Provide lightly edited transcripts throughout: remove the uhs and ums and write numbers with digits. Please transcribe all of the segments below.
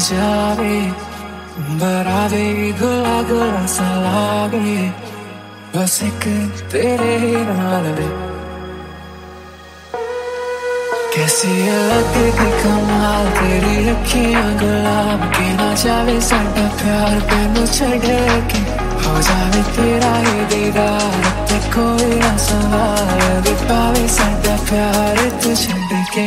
जावे बरावे गुला गुला सा लागे बस एक तेरे नाल वे कैसी लगती कमाल तेरी अखियां गुलाब के ना जावे साडा प्यार तेनू छड़ के हो जावे तेरा ही दीदार ते कोई ना सवाल दे पावे साडा प्यार तू छड़ के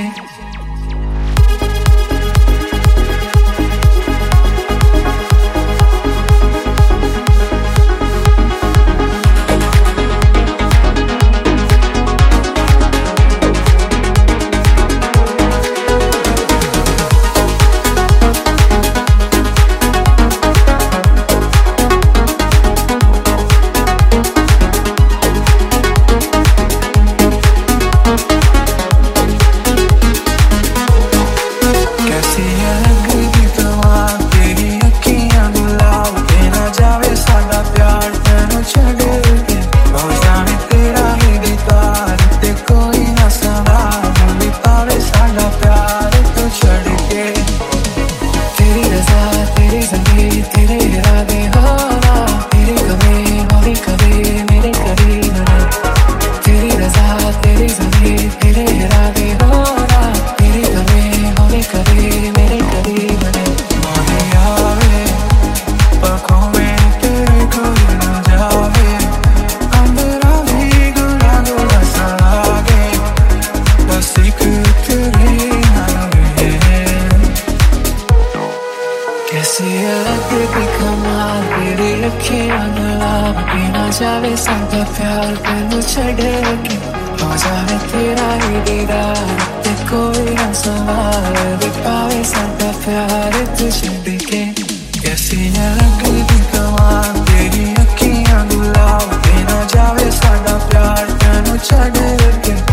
जावे साडा प्यार तेनू छड़ के हो जावे तेरा ही दीदार ते कोई ना सवाल दे पावे साडा प्यार तू छड़ के कैसी लगती कमाल तेरी अखियां गुलाब के ना जावे साडा प्यार तेनू छड़ के